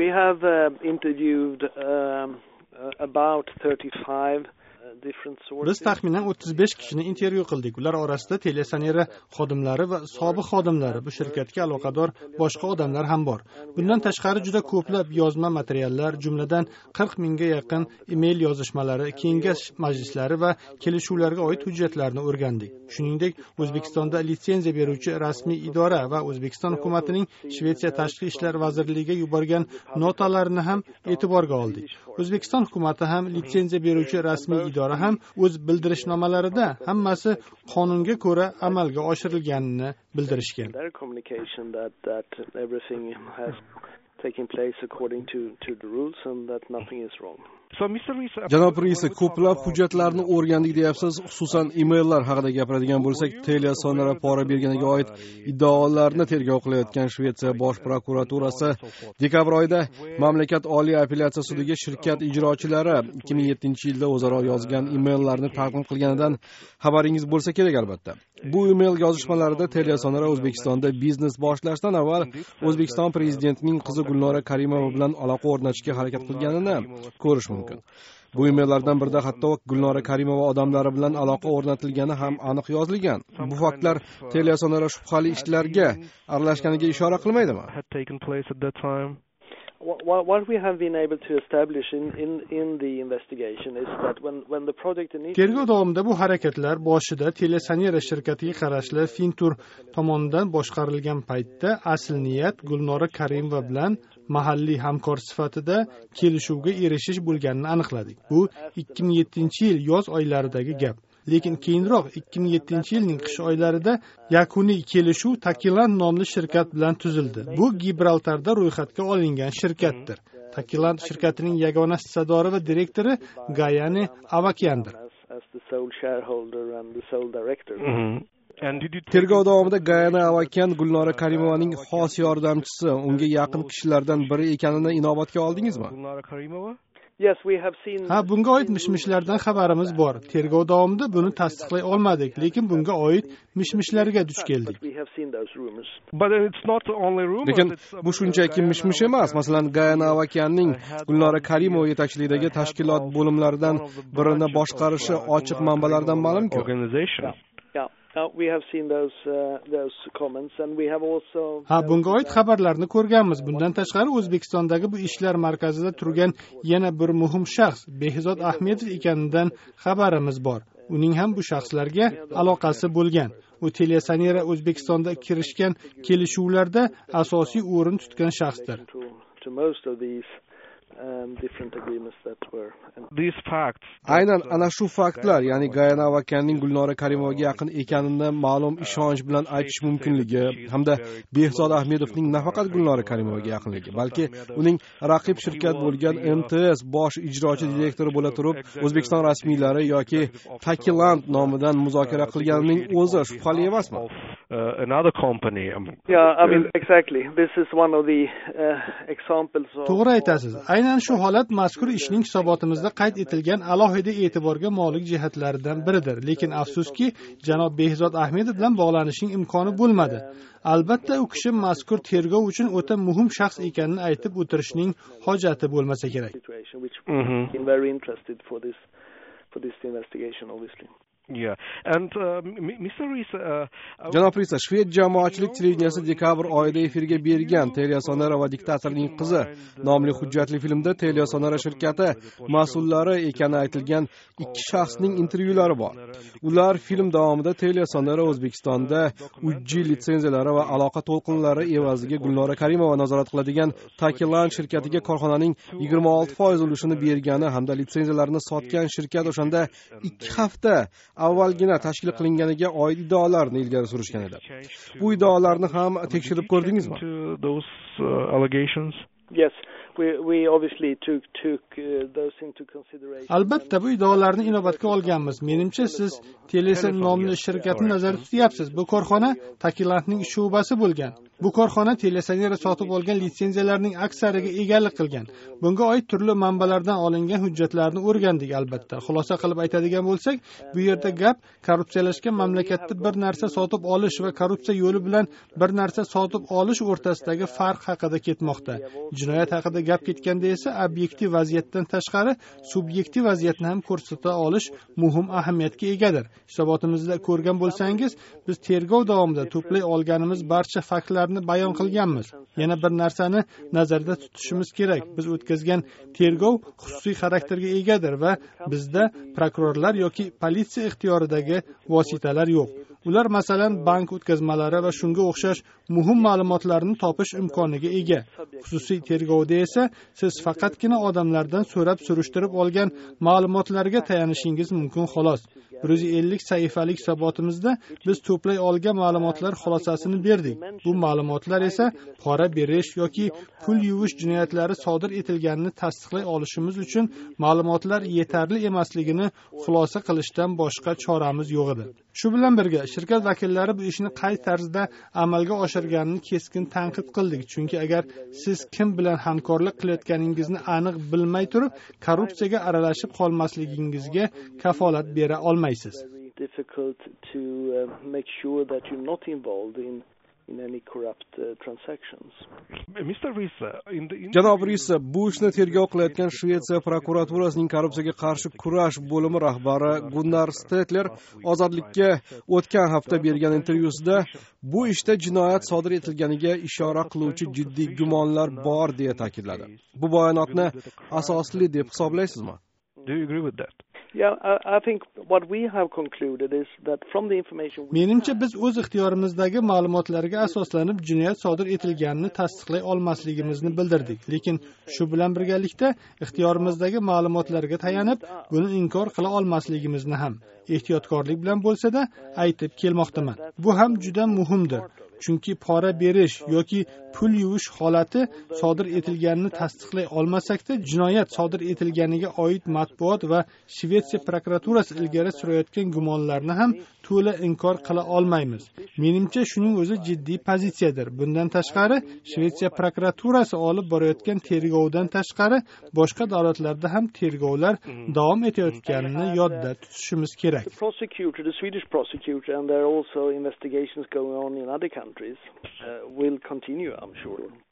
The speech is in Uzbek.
We have interviewed about 35 different sources. Biz taxminan 35 kishini intervyu qildik. Ular orasida telesanera xodimlari va sobiq xodimlari, bu shirkatga aloqador boshqa odamlar ham bor. Bundan tashqari juda ko'plab yozma materiallar, jumladan 40 mingga yaqin email yozishmalari, kengash majlislari va kelishuvlarga oid hujjatlarni o'rgandik. Shuningdek, O'zbekistonda litsenziya beruvchi rasmiy idora va O'zbekiston hukumatining Shvetsiya tashqi ishlar vazirligiga yuborgan notalarini ham e'tiborga oldik. O'zbekiston hukumati ham litsenziya beruvchi rasmiy idora ham o'z bildirishnomalarida hammasi qonunga ko'ra amalga oshirilganini bildirishgan. Janob Reis, ko'plab hujjatlarni o'rgandik deyapsiz, xususan emaillar haqida gapiradigan bo'lsak, Teliasonera pora berganiga oid iddaolarni tergov qilayotgan Shvetsiya bosh prokuraturasi dekabr oyida mamlakat oliy apellyatsiya sudiga shirkat ijrochilari 2007-yilda o'zaro yozgan emaillarni taqdim qilganidan xabaringiz bo'lsa kerak albatta. Bu email yozishmalarida Teliasonera O'zbekistonda biznes boshlashdan avval O'zbekiston prezidentining qizi Gulnora Karimova bilan aloqa o'rnatishga harakat qilganini ko'rish mumkin. Bu emaillardan birida hatto Gulnora Karimova odamlari bilan aloqa o'rnatilgani ham aniq yozilgan. Bu faktlar Teliasonera shubhali ishlarga aralashganiga ishora qilmaydimi? What we have been able to establish in the investigation is that when the project tergov davomida bu harakatlar boshida Telesanera shirkatiga qarashli Fintur tomonidan boshqarilgan paytda asl niyat Gulnora Karimova bilan mahalliy hamkor sifatida kelishuvga erishish bo'lganini aniqladik. Bu 2007-yil yoz oylaridagi gap. Lekin keyinroq 2007-yilning qish oylarida yakuniy kelishuv Takiland nomli shirkat bilan tuzildi. Bu Gibraltarda ro'yxatga olingan shirkatdir. Takiland shirkatining yagona hissadori va direktori Gayane Avakyandir. Tergov davomida Gayane Avakyan Gulnora Karimovaning xos yordamchisi, unga yaqin kishilardan biri ekanini inobatga oldingizmi? Ha, bunga oid mishmishlardan xabarimiz bor. Tergov davomida buni tasdiqlay olmadik, lekin bunga oid mishmishlarga duch keldik. Lekin bu shunchaki mishmish emas. Masalan, Gayane Avakyanning Gulnora Karimova yetakchiligidagi tashkilot bo'limlaridan birini boshqarishi ochiq manbalardan ma'lum-ku. We have seen those comments and we have also bunga oid xabarlarni ko'rganmiz. Bundan tashqari O'zbekistondagi bu ishlar markazida turgan yana bir muhim shaxs Behzod Ahmedov ekanidan xabarimiz bor. Uning ham bu shaxslarga aloqasi bo'lgan. U Telesanera O'zbekistonda kirishgan kelishuvlarda asosiy o'rin tutgan shaxsdir. Aynan ana shu faktlar, ya'ni Gayane Avakyanning Gulnora Karimovaga yaqin ekanini ma'lum ishonch bilan aytish mumkinligi hamda Behzod Ahmedovning nafaqat Gulnora Karimovaga yaqinligi, balki uning raqib shirkat bo'lgan MTS bosh ijrochi direktori bo'la turib, O'zbekiston rasmiylari yoki Takiland nomidan muzokara qilganining o'zi shubhali emasmi? Another company. I mean exactly. This is one of the examples of. To'g'ri aytasiz. Aynan shu holat mazkur ishning hisobotimizda qayd etilgan alohida e'tiborga molik jihatlaridan biridir. Lekin afsuski, janob Behzod Ahmedov bilan bog'lanishning imkoni bo'lmadi. Albatta, u kishi mazkur tergov uchun o'ta muhim shaxs ekanini aytib o'tirishning hojati bo'lmasa kerak. Very interested for this investigation, obviously. Janob Reis, Shved jamoatchilik televideniyasi dekabr oyida efirga bergan Teliasonera va diktatorning qizi nomli hujjatli filmda Teliasonera shirkati mas'ullari ekani aytilgan ikki shaxsning intervyulari bor. Ular film davomida Teliasonera O'zbekistonda UG litsenziyalari va aloqa to'lqinlari evaziga Gulnora Karimova nazorat qiladigan Takiland shirkatiga korxonaning 26% ulushini bergani hamda litsenziyalarini sotgan shirkat o'shanda 2 hafta avvalgina tashkil qilinganiga oid iddaolarni ilgari surishgan edi. Bu iddaolarni ham tekshirib ko'rdingizmi? Yes, we obviously took those into consideration. Albatta, bu iddaolarni inobatga olganmiz. Menimcha siz Telesen nomli shirkatni nazarda tutyapsiz. Bu korxona Takilandning sho'basi bo'lgan. Bu korxona telesanera sotib olgan litsenziyalarning aksariga egalik qilgan. Bunga oid turli manbalardan olingan hujjatlarni o'rgandik albatta. Xulosa qilib aytadigan bo'lsak, bu yerda gap korrupsiyalashgan mamlakatda bir narsa sotib olish va korrupsiya yo'li bilan bir narsa sotib olish o'rtasidagi farq haqida ketmoqda. Jinoyat haqida gap ketganda esa obyektiv vaziyatdan tashqari subyektiv vaziyatni ham ko'rsata olish muhim ahamiyatga egadir. Hisobotimizda ko'rgan bo'lsangiz, biz tergov davomida to'play olganimiz barcha faktlarni bayon qilganmiz. Yana bir narsani nazarda tutishimiz kerak. Biz o'tkazgan tergov xususiy xarakterga egadir va bizda prokurorlar yoki politsiya ixtiyoridagi vositalar yo'q. Ular masalan bank o'tkazmalari va shunga o'xshash muhim ma'lumotlarni topish imkoniga ega. Xususiy tergovda esa siz faqatgina odamlardan so'rab surishtirib olgan ma'lumotlarga tayanishingiz mumkin xolos. 150 sahifalik hisobotimizda biz to'play olgan ma'lumotlar xulosasini berdik. Bu ma'lumotlar esa pora berish yoki pul yuvish jinoyatlari sodir etilganini tasdiqlay olishimiz uchun ma'lumotlar yetarli emasligini xulosa qilishdan boshqa choramiz yo'q edi. Shu bilan birga shirkat vakillari bu ishni qay tarzda amalga oshirganini keskin tanqid qildik. Chunki agar siz kim bilan hamkorlik qilayotganingizni aniq bilmay turib, korrupsiyaga aralashib qolmasligingizga kafolat bera olmaysiz. Janob Risse, bu ishni tergov qilayotgan Shvetsiya prokuraturasining korrupsiyaga qarshi kurash bo'limi rahbari Gunnar Stetler ozodlikka o'tgan hafta bergan intervyusida bu ishda jinoyat sodir etilganiga ishora qiluvchi jiddiy gumonlar bor deya ta'kidladi. Bu bayonotni asosli deb hisoblaysizmi? Do you agree with that? Yeah, I think what we have concluded is that from the information Menimcha biz o'z ixtiyorimizdagi ma'lumotlarga asoslanib jinoyat sodir etilganini tasdiqlay olmasligimizni bildirdik. Lekin shu bilan birgalikda ixtiyorimizdagi ma'lumotlarga tayanib buni inkor qila olmasligimizni ham ehtiyotkorlik bilan bo'lsa-da aytib kelmoqdaman. Bu ham juda muhimdir. Chunki pora berish yoki pul yuvish holati sodir etilganini tasdiqlay olmasakda jinoyat sodir etilganiga oid matbuot va Shvetsiya prokuraturasi ilgari surayotgan gumonlarni ham to'la inkor qila olmaymiz. Menimcha shuning o'zi jiddiy pozitsiyadir. Bundan tashqari Shvetsiya prokuraturasi olib borayotgan tergovdan tashqari boshqa davlatlarda ham tergovlar davom etayotganini yodda tutishimiz kerak. The Swedish prosecutor and there are also investigations going on in other countries will continue, I'm sure.